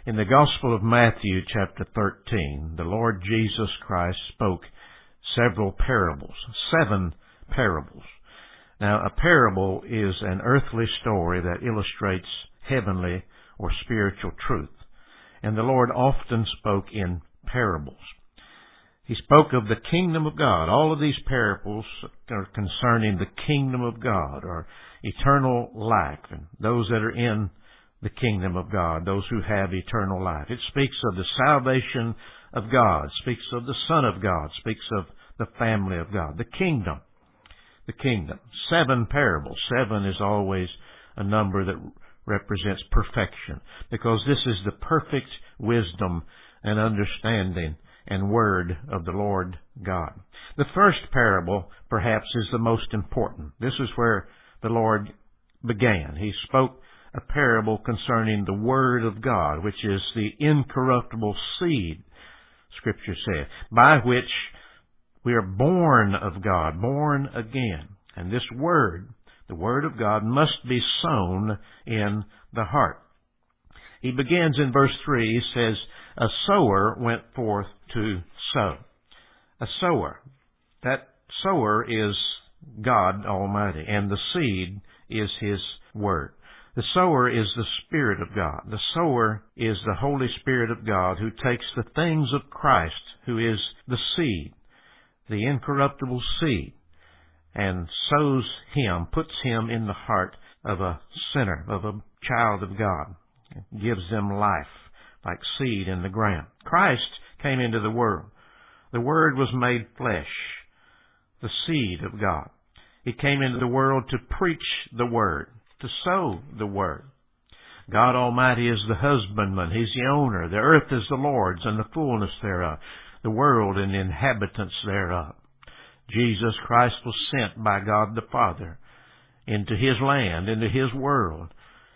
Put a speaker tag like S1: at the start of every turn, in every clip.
S1: In the Gospel of Matthew, chapter 13, the Lord Jesus Christ spoke several parables, 7 parables. Now, a parable is an earthly story that illustrates heavenly or spiritual truth, and the Lord often spoke in parables. He spoke of the kingdom of God. All of these parables are concerning the kingdom of God, or eternal life, and those that are in the kingdom of God, those who have eternal life. It speaks of the salvation of God, speaks of the Son of God, speaks of the family of God, the kingdom. The kingdom. 7 parables. 7 is always a number that represents perfection, because this is the perfect wisdom and understanding and word of the Lord God. The first parable, perhaps, is the most important. This is where the Lord began. He spoke a parable concerning the Word of God, which is the incorruptible seed, Scripture says, by which we are born of God, born again. And this Word, the Word of God, must be sown in the heart. He begins in verse 3, he says, a sower went forth to sow. A sower. That sower is God Almighty, and the seed is His Word. The sower is the Spirit of God. The sower is the Holy Spirit of God, who takes the things of Christ, who is the seed, the incorruptible seed, and sows Him, puts Him in the heart of a sinner, of a child of God, gives them life, like seed in the ground. Christ came into the world. The Word was made flesh, the seed of God. He came into the world to preach the Word, to sow the Word. God Almighty is the husbandman. He's the owner. The earth is the Lord's and the fullness thereof, the world and the inhabitants thereof. Jesus Christ was sent by God the Father into His land, into His world.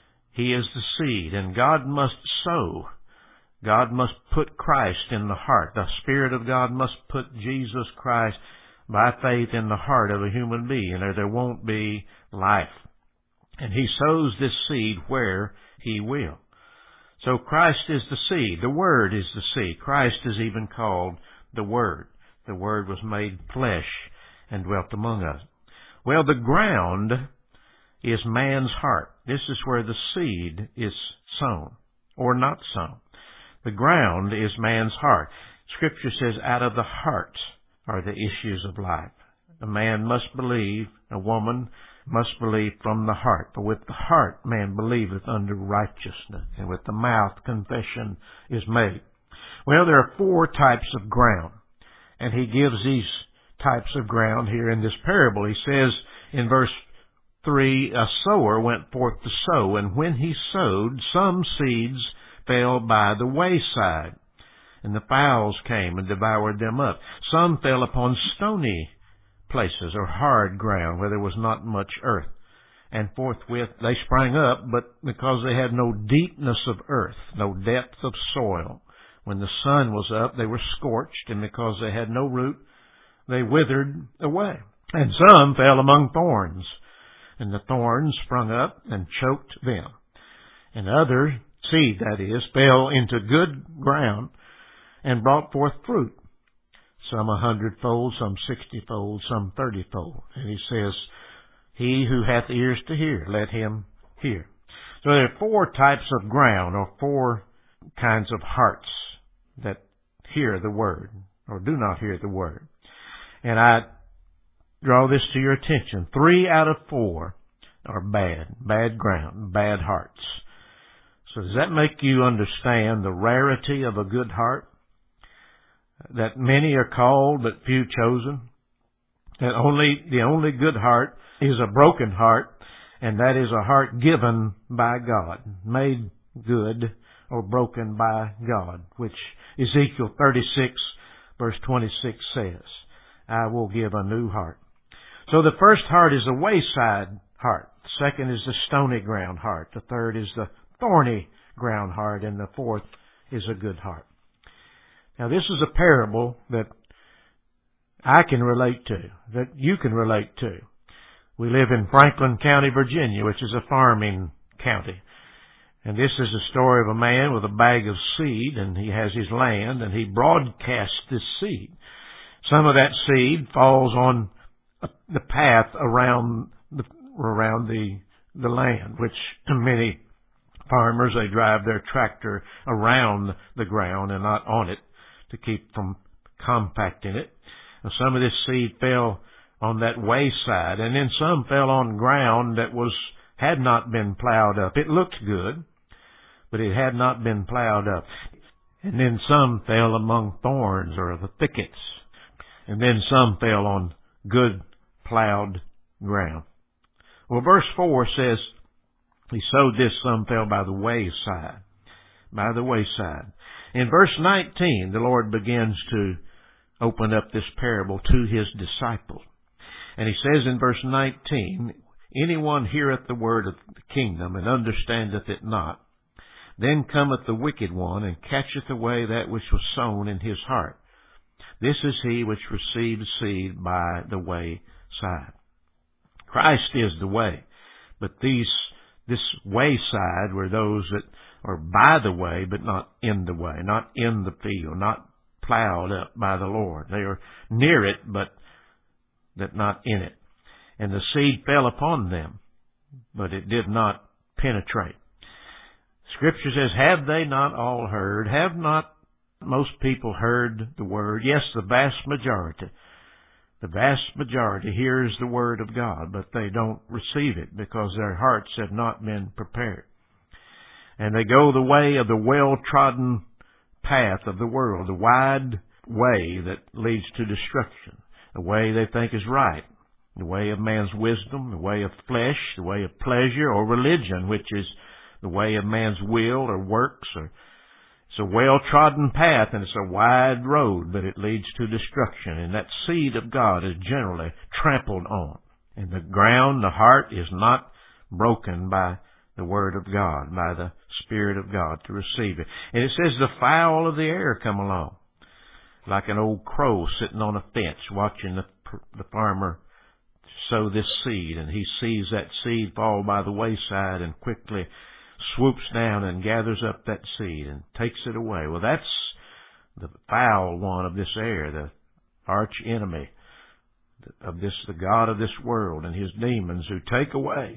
S1: He is the seed, and God must sow. God must put Christ in the heart. The Spirit of God must put Jesus Christ by faith in the heart of a human being, or there won't be life. And He sows this seed where He will. So Christ is the seed. The Word is the seed. Christ is even called the Word. The Word was made flesh and dwelt among us. Well, the ground is man's heart. This is where the seed is sown, or not sown. The ground is man's heart. Scripture says, out of the heart are the issues of life. A man must believe, a woman must believe from the heart. For with the heart man believeth unto righteousness, and with the mouth confession is made. Well, there are 4 types of ground, and He gives these types of ground here in this parable. He says in verse 3, a sower went forth to sow, and when he sowed, some seeds fell by the wayside, and the fowls came and devoured them up. Some fell upon stony places, or hard ground, where there was not much earth. And forthwith they sprang up, but because they had no deepness of earth, no depth of soil, when the sun was up, they were scorched, and because they had no root, they withered away. And some fell among thorns, and the thorns sprung up and choked them. And other seed, that is, fell into good ground and brought forth fruit, some 100-fold, some 60-fold, some 30-fold. And He says, he who hath ears to hear, let him hear. So there are 4 types of ground, or 4 kinds of hearts that hear the Word, or do not hear the Word. And I draw this to your attention. 3 out of 4 are bad ground, bad hearts. So does that make you understand the rarity of a good heart? That many are called, but few chosen? That the only good heart is a broken heart, and that is a heart given by God, made good or broken by God, which Ezekiel 36 verse 26 says, I will give a new heart. So the first heart is a wayside heart. The second is the stony ground heart. The third is the thorny ground heart, and the fourth is a good heart. Now this is a parable that I can relate to, that you can relate to. We live in Franklin County, Virginia, which is a farming county. And this is the story of a man with a bag of seed, and he has his land, and he broadcasts this seed. Some of that seed falls on the path around the land, which many farmers, they drive their tractor around the ground and not on it to keep from compacting it. And some of this seed fell on that wayside, and then some fell on ground that had not been plowed up. It looked good, but it had not been plowed up. And then some fell among thorns or the thickets. And then some fell on good plowed ground. Well, verse 4 says, he sowed this, some fell by the wayside. By the wayside. In verse 19, the Lord begins to open up this parable to his disciples. And he says in verse 19, anyone heareth the word of the kingdom and understandeth it not, then cometh the wicked one and catcheth away that which was sown in his heart. This is he which received seed by the wayside. Christ is the way, but this wayside were those that are by the way, but not in the way, not in the field, not plowed up by the Lord. They are near it, but that not in it. And the seed fell upon them, but it did not penetrate. Scripture says, have they not all heard? Have not most people heard the word? Yes, the vast majority. The vast majority hears the word of God, but they don't receive it because their hearts have not been prepared. And they go the way of the well-trodden path of the world, the wide way that leads to destruction, the way they think is right, the way of man's wisdom, the way of flesh, the way of pleasure, or religion, which is the way of man's will or works. It's a well-trodden path, and it's a wide road, but it leads to destruction. And that seed of God is generally trampled on. And the ground, the heart, is not broken by the Word of God, by the Spirit of God to receive it. And it says the fowl of the air come along, like an old crow sitting on a fence watching the farmer sow this seed. And he sees that seed fall by the wayside and quickly swoops down and gathers up that seed and takes it away. Well, that's the foul one of this air, the arch enemy of this, the God of this world and his demons who take away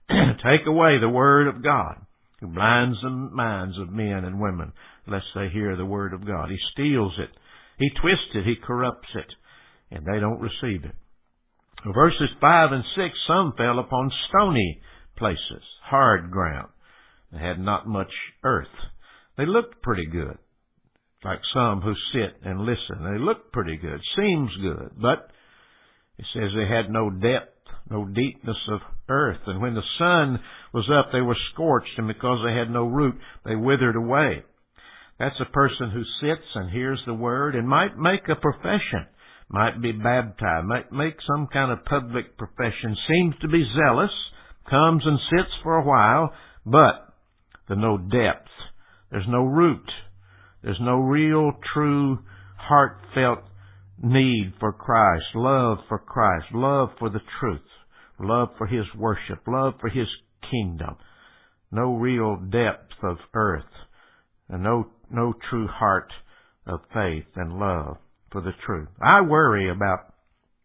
S1: the word of God, who blinds the minds of men and women lest they hear the word of God. He steals it, he twists it, he corrupts it, and they don't receive it. Verses 5 and 6, some fell upon stony places, hard ground. They had not much earth. They looked pretty good, like some who sit and listen. They looked pretty good, seems good, but it says they had no depth, no deepness of earth. And when the sun was up, they were scorched, and because they had no root, they withered away. That's a person who sits and hears the word and might make a profession, might be baptized, might make some kind of public profession, seems to be zealous, comes and sits for a while, but there's no depth. There's no root. There's no real, true, heartfelt need for Christ, love for Christ, love for the truth, love for His worship, love for His kingdom. No real depth of earth, and no true heart of faith and love for the truth. I worry about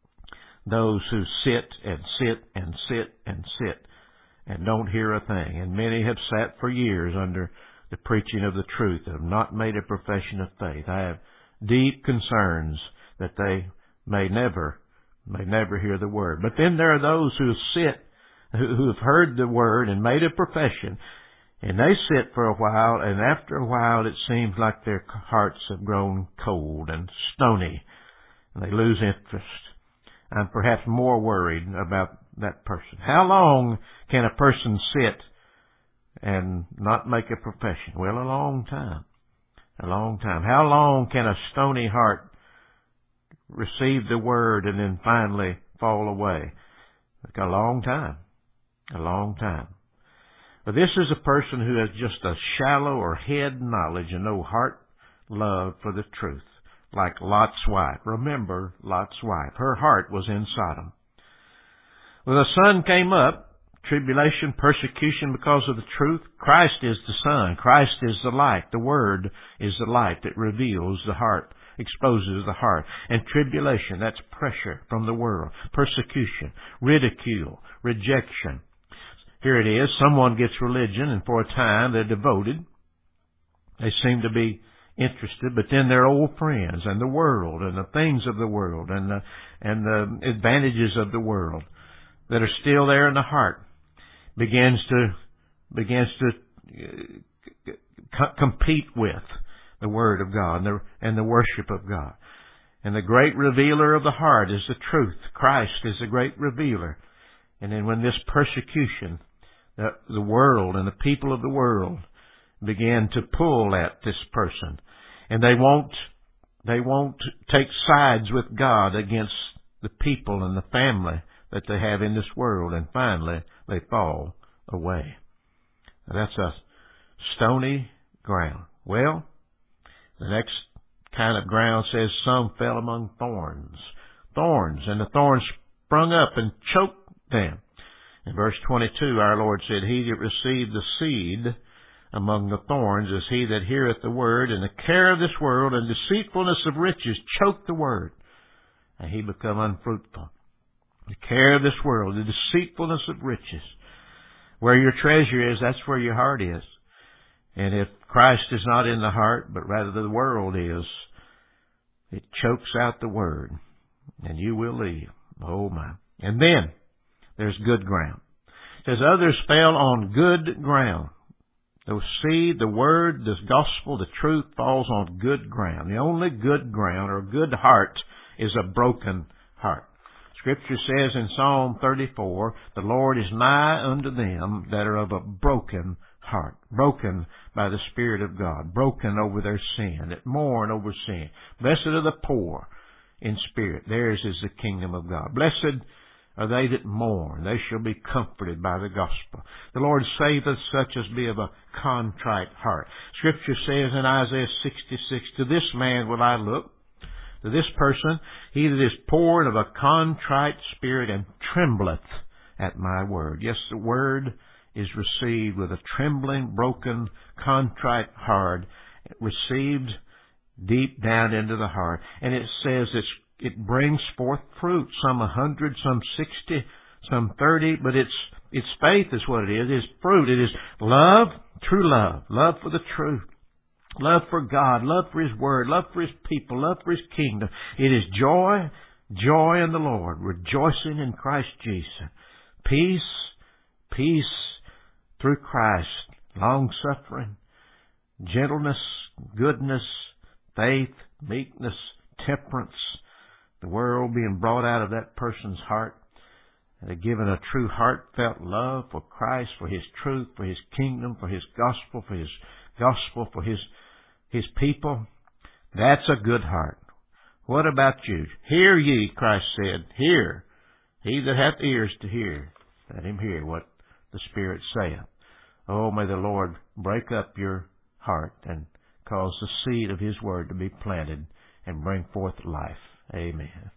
S1: those who sit and sit and sit and sit and don't hear a thing. And many have sat for years under the preaching of the truth and have not made a profession of faith. I have deep concerns that they may never hear the word. But then there are those who have heard the word and made a profession, and they sit for a while, and after a while it seems like their hearts have grown cold and stony, and they lose interest. I'm perhaps more worried about that person. How long can a person sit and not make a profession? Well, a long time. A long time. How long can a stony heart receive the word and then finally fall away? A long time. A long time. But this is a person who has just a shallow or head knowledge and no heart love for the truth, like Lot's wife. Remember Lot's wife. Her heart was in Sodom. Well, the sun came up, tribulation, persecution because of the truth. Christ is the sun. Christ is the light. The Word is the light that reveals the heart, exposes the heart. And tribulation, that's pressure from the world. Persecution, ridicule, rejection. Here it is. Someone gets religion, and for a time they're devoted. They seem to be interested, but then their old friends and the world and the things of the world and the advantages of the world that are still there in the heart begins to compete with the Word of God and the worship of God. And the great revealer of the heart is the truth. Christ is the great revealer. And then when this persecution, the world and the people of the world begin to pull at this person, and they won't take sides with God against the people and the family that they have in this world, and finally they fall away. Now, that's a stony ground. Well, the next kind of ground says some fell among thorns. Thorns, and the thorns sprung up and choked them. In verse 22, our Lord said, He that received the seed among the thorns is he that heareth the word, and the care of this world and deceitfulness of riches choke the word, and he become unfruitful. The care of this world, the deceitfulness of riches. Where your treasure is, that's where your heart is. And if Christ is not in the heart, but rather the world is, it chokes out the word, and you will leave. Oh my. And then there's good ground. It says others fell on good ground. The seed, the word, the gospel, the truth falls on good ground. The only good ground or good heart is a broken heart. Scripture says in Psalm 34, the Lord is nigh unto them that are of a broken heart, broken by the Spirit of God, broken over their sin, that mourn over sin. Blessed are the poor in spirit. Theirs is the kingdom of God. Blessed are they that mourn. They shall be comforted by the gospel. The Lord saveth such as be of a contrite heart. Scripture says in Isaiah 66, to this man will I look, to this person, he that is poor and of a contrite spirit and trembleth at my word. Yes, the word is received with a trembling, broken, contrite heart, received deep down into the heart. And it says it brings forth fruit, some 100, some 60, some 30, but it's faith is what it is. It's fruit. It is love, true love, love for the truth, love for God, love for His Word, love for His people, love for His kingdom. It is joy, joy in the Lord, rejoicing in Christ Jesus. Peace, peace through Christ, long-suffering, gentleness, goodness, faith, meekness, temperance. The world being brought out of that person's heart, and given a true heartfelt love for Christ, for His truth, for His kingdom, for His gospel, for His people. That's a good heart. What about you? Hear ye, Christ said, hear. He that hath ears to hear, let him hear what the Spirit saith. Oh, may the Lord break up your heart and cause the seed of His Word to be planted and bring forth life. Amen.